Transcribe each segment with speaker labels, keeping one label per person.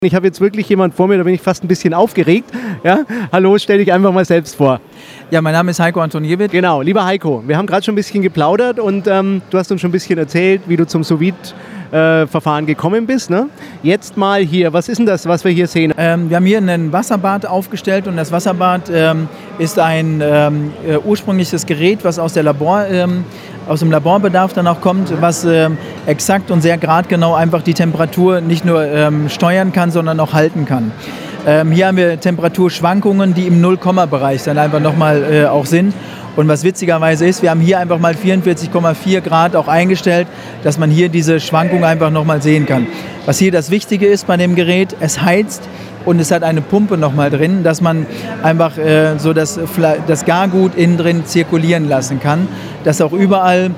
Speaker 1: Ich habe jetzt wirklich jemanden vor mir, da bin ich fast ein bisschen aufgeregt. Ja? Hallo, stell dich einfach mal selbst vor.
Speaker 2: Ja, mein Name ist Heiko Antoniewicz.
Speaker 1: Genau, lieber Heiko, wir haben gerade schon ein bisschen geplaudert und du hast uns schon ein bisschen erzählt, wie du zum Sous-Vide-Verfahren gekommen bist. Ne? Jetzt mal hier, was ist denn das, was wir hier sehen?
Speaker 2: Wir haben hier ein Wasserbad aufgestellt und das Wasserbad ist ein ursprüngliches Gerät, was aus dem Laborbedarf dann auch kommt, was exakt und sehr gradgenau einfach die Temperatur nicht nur steuern kann, sondern auch halten kann. Hier haben wir Temperaturschwankungen, die im Null-Komma-Bereich dann einfach nochmal auch sind. Und was witzigerweise ist, wir haben hier einfach mal 44,4 Grad auch eingestellt, dass man hier diese Schwankung einfach nochmal sehen kann. Was hier das Wichtige ist bei dem Gerät, es heizt und es hat eine Pumpe nochmal drin, dass man einfach so das Gargut innen drin zirkulieren lassen kann, dass auch überall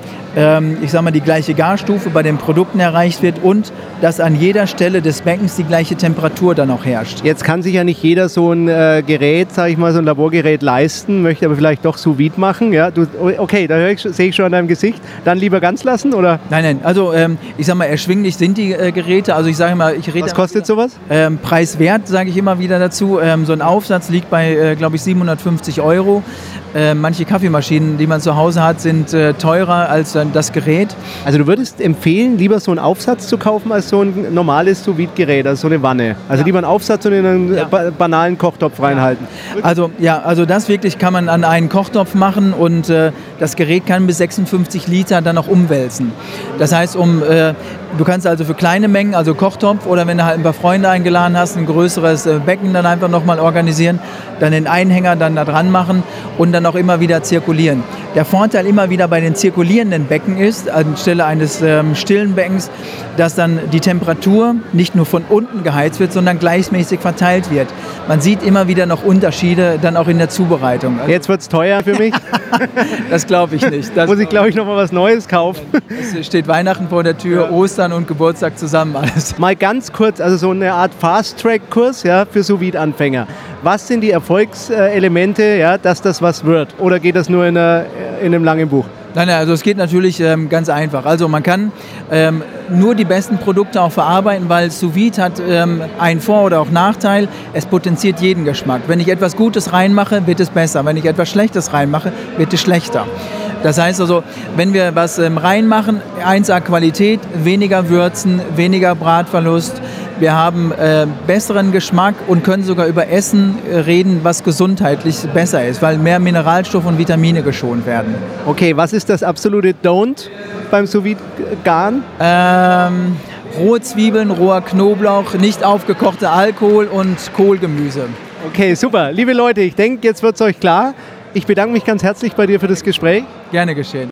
Speaker 2: die gleiche Garstufe bei den Produkten erreicht wird und dass an jeder Stelle des Beckens die gleiche Temperatur dann auch herrscht.
Speaker 1: Jetzt kann sich ja nicht jeder so ein Gerät, sage ich mal, so ein Laborgerät leisten, möchte aber vielleicht doch Sous-Vide machen. Ja? Okay, da sehe ich schon an deinem Gesicht. Dann lieber ganz lassen, oder?
Speaker 2: Nein, also erschwinglich sind die Geräte. Also
Speaker 1: was kostet sowas?
Speaker 2: Preiswert, sage ich immer wieder dazu. So ein Aufsatz liegt bei, glaube ich, 750 €. Manche Kaffeemaschinen, die man zu Hause hat, sind teurer als das Gerät.
Speaker 1: Also du würdest empfehlen, lieber so einen Aufsatz zu kaufen, als so ein normales Sous-Vide-Gerät, also so eine Wanne. Also lieber einen Aufsatz und in einen banalen Kochtopf reinhalten.
Speaker 2: Also das wirklich kann man an einen Kochtopf machen und das Gerät kann bis 56 Liter dann auch umwälzen. Das heißt, du kannst also für kleine Mengen, also Kochtopf oder wenn du halt ein paar Freunde eingeladen hast, ein größeres Becken dann einfach nochmal organisieren, dann den Einhänger dann da dran machen und dann auch immer wieder zirkulieren. Der Vorteil immer wieder bei den zirkulierenden Becken ist, anstelle eines stillen Beckens, dass dann die Temperatur nicht nur von unten geheizt wird, sondern gleichmäßig verteilt wird. Man sieht immer wieder noch Unterschiede dann auch in der Zubereitung.
Speaker 1: Jetzt wird es teuer für mich.
Speaker 2: Das glaube ich nicht.
Speaker 1: Muss ich, glaube ich, noch mal was Neues kaufen.
Speaker 2: Es steht Weihnachten vor der Tür, Ostern und Geburtstag zusammen alles.
Speaker 1: Mal ganz kurz, also so eine Art Fast-Track-Kurs für Sous-Vide-Anfänger. Was sind die Erfolgselemente, dass das was wird? Oder geht das nur in einem langen Buch?
Speaker 2: Nein, also es geht natürlich ganz einfach. Also man kann nur die besten Produkte auch verarbeiten, weil Sous-Vide hat einen Vor- oder auch Nachteil. Es potenziert jeden Geschmack. Wenn ich etwas Gutes reinmache, wird es besser. Wenn ich etwas Schlechtes reinmache, wird es schlechter. Das heißt also, wenn wir was reinmachen, 1A Qualität, weniger Würzen, weniger Bratverlust. Wir haben besseren Geschmack und können sogar über Essen reden, was gesundheitlich besser ist, weil mehr Mineralstoffe und Vitamine geschont werden.
Speaker 1: Okay, was ist das absolute Don't beim Sous-Vide-Garen?
Speaker 2: Rohe Zwiebeln, roher Knoblauch, nicht aufgekochter Alkohol und Kohlgemüse.
Speaker 1: Okay, super. Liebe Leute, ich denke, jetzt wird es euch klar. Ich bedanke mich ganz herzlich bei dir für das Gespräch.
Speaker 2: Gerne geschehen.